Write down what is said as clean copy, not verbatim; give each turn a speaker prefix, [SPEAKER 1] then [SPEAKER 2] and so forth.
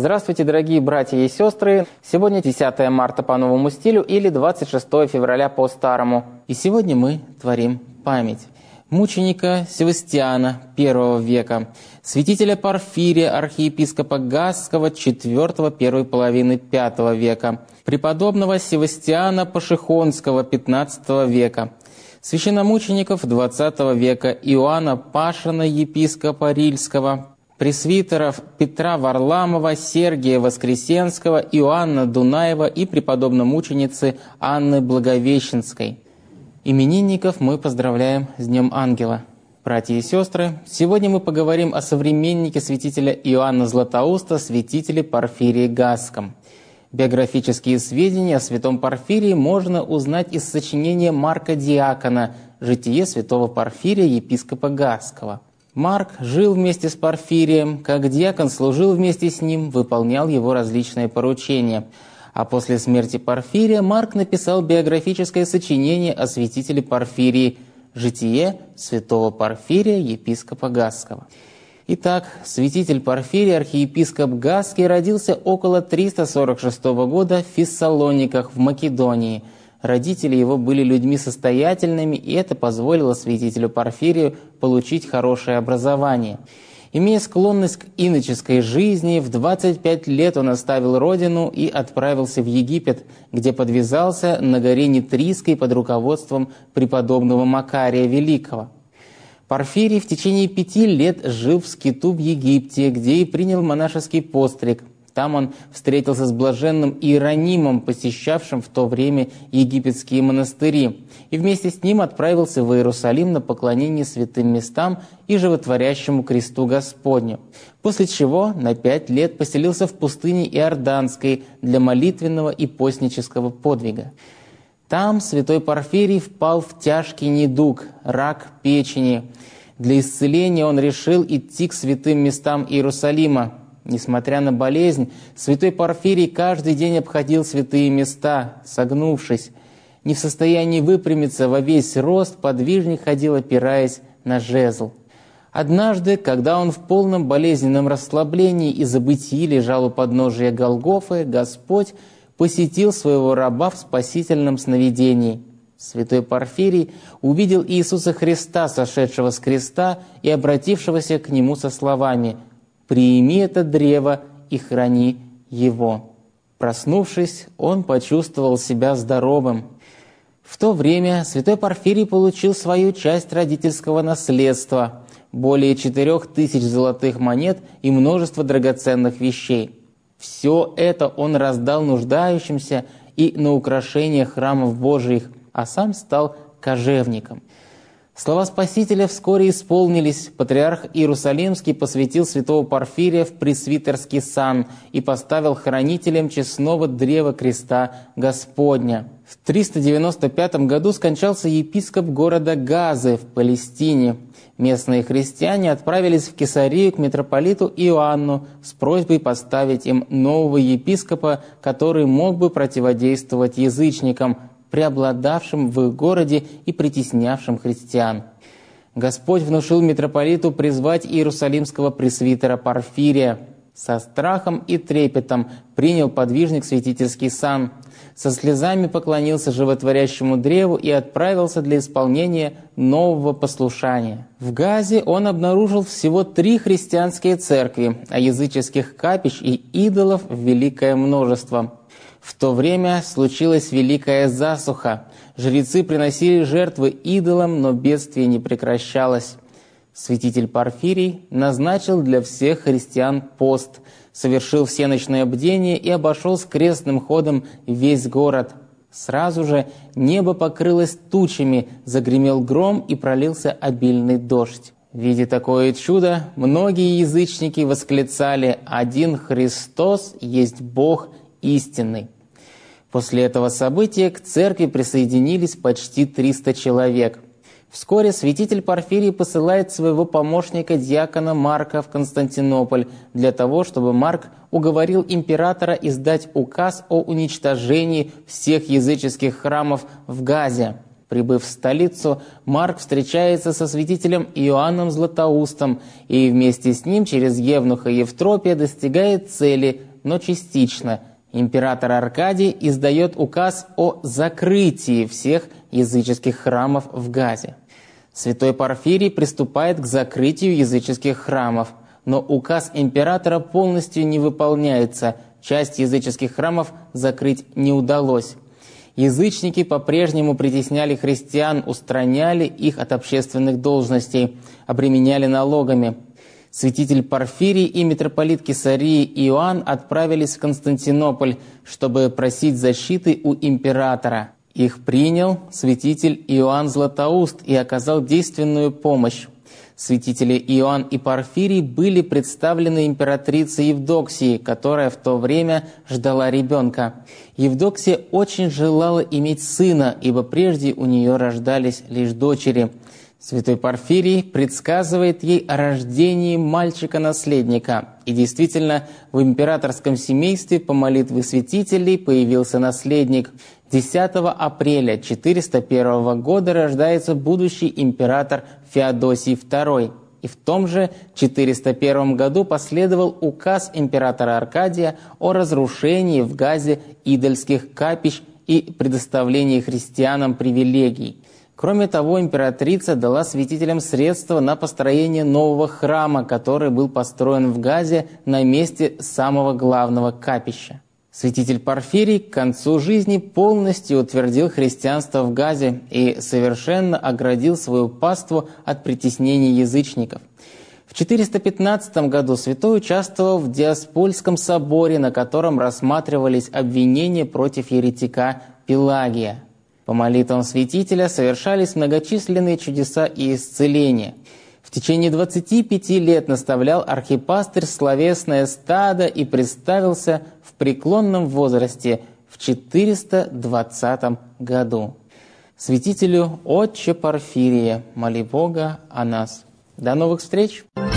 [SPEAKER 1] Здравствуйте, дорогие братья и сестры! Сегодня 10 марта по новому стилю или 26 февраля по старому. И сегодня мы творим память мученика Севастиана I века, святителя Порфирия, архиепископа Газского IV первой половины V века, преподобного Севастиана Пашихонского XV века, священномучеников XX века Иоанна Пашина, епископа Рильского, пресвитеров Петра Варламова, Сергия Воскресенского, Иоанна Дунаева и преподобно-мученицы Анны Благовещенской. Именинников мы поздравляем с Днем Ангела. Братья и сестры, сегодня мы поговорим о современнике святителя Иоанна Златоуста, святителе Порфирии Газском. Биографические сведения о святом Порфирии можно узнать из сочинения Марка Диакона «Житие святого Порфирия, епископа Газского». Марк жил вместе с Порфирием, как диакон служил вместе с ним, выполнял его различные поручения. А после смерти Порфирия Марк написал биографическое сочинение о святителе Порфирии «Житие святого Порфирия, епископа Газского». Итак, святитель Порфирий, архиепископ Газский, родился около 346 года в Фессалониках в Македонии. Родители его были людьми состоятельными, и это позволило святителю Порфирию получить хорошее образование. Имея склонность к иноческой жизни, в 25 лет он оставил родину и отправился в Египет, где подвязался на горе Нитрийской под руководством преподобного Макария Великого. Порфирий в течение 5 лет жил в скиту в Египте, где и принял монашеский постриг. Там он встретился с блаженным Иеронимом, посещавшим в то время египетские монастыри, и вместе с ним отправился в Иерусалим на поклонение святым местам и животворящему кресту Господню, после чего на 5 лет поселился в пустыне Иорданской для молитвенного и постнического подвига. Там святой Порфирий впал в тяжкий недуг – рак печени. Для исцеления он решил идти к святым местам Иерусалима. Несмотря на болезнь, святой Порфирий каждый день обходил святые места, согнувшись. Не в состоянии выпрямиться во весь рост, подвижник ходил, опираясь на жезл. Однажды, когда он в полном болезненном расслаблении и забытии лежал у подножия Голгофы, Господь посетил своего раба в спасительном сновидении. Святой Порфирий увидел Иисуса Христа, сошедшего с креста и обратившегося к нему со словами: «Прими это древо и храни его». Проснувшись, он почувствовал себя здоровым. В то время святой Порфирий получил свою часть родительского наследства – более 4000 золотых монет и множество драгоценных вещей. Все это он раздал нуждающимся и на украшение храмов Божиих, а сам стал кожевником. Слова Спасителя вскоре исполнились. Патриарх Иерусалимский посвятил святого Порфирия в пресвитерский сан и поставил хранителем честного древа креста Господня. В 395 году скончался епископ города Газы в Палестине. Местные христиане отправились в Кесарию к митрополиту Иоанну с просьбой поставить им нового епископа, который мог бы противодействовать язычникам, преобладавшим в их городе и притеснявшим христиан. Господь внушил митрополиту призвать иерусалимского пресвитера Порфирия. Со страхом и трепетом принял подвижник святительский сан, со слезами поклонился животворящему древу и отправился для исполнения нового послушания. В Газе он обнаружил всего 3 христианские церкви, а языческих капищ и идолов великое множество. В то время случилась великая засуха. Жрецы приносили жертвы идолам, но бедствие не прекращалось. Святитель Порфирий назначил для всех христиан пост, совершил всеночное бдение и обошел с крестным ходом весь город. Сразу же небо покрылось тучами, загремел гром и пролился обильный дождь. Видя такое чудо, многие язычники восклицали: «Один Христос есть Бог истинный». После этого события к церкви присоединились почти 300 человек. Вскоре святитель Порфирий посылает своего помощника диакона Марка в Константинополь для того, чтобы Марк уговорил императора издать указ о уничтожении всех языческих храмов в Газе. Прибыв в столицу, Марк встречается со святителем Иоанном Златоустом и вместе с ним через евнуха Евтропия достигает цели, но частично. Император Аркадий издает указ о закрытии всех языческих храмов в Газе. Святой Порфирий приступает к закрытию языческих храмов, но указ императора полностью не выполняется, часть языческих храмов закрыть не удалось. Язычники по-прежнему притесняли христиан, устраняли их от общественных должностей, обременяли налогами. Святитель Порфирий и митрополит Кесарии Иоанн отправились в Константинополь, чтобы просить защиты у императора. Их принял святитель Иоанн Златоуст и оказал действенную помощь. Святители Иоанн и Порфирий были представлены императрице Евдоксии, которая в то время ждала ребенка. Евдоксия очень желала иметь сына, ибо прежде у нее рождались лишь дочери. Святой Порфирий предсказывает ей о рождении мальчика-наследника. И действительно, в императорском семействе по молитве святителей появился наследник. 10 апреля 401 года рождается будущий император Феодосий II. И в том же 401 году последовал указ императора Аркадия о разрушении в Газе идольских капищ и предоставлении христианам привилегий. Кроме того, императрица дала святителям средства на построение нового храма, который был построен в Газе на месте самого главного капища. Святитель Порфирий к концу жизни полностью утвердил христианство в Газе и совершенно оградил свою паству от притеснений язычников. В 415 году святой участвовал в Диоспольском соборе, на котором рассматривались обвинения против еретика Пелагия. По молитвам святителя совершались многочисленные чудеса и исцеления. В течение 25 лет наставлял архипастырь словесное стадо и представился в преклонном возрасте в 420 году. Святителю Отче Порфирия, моли Бога о нас. До новых встреч!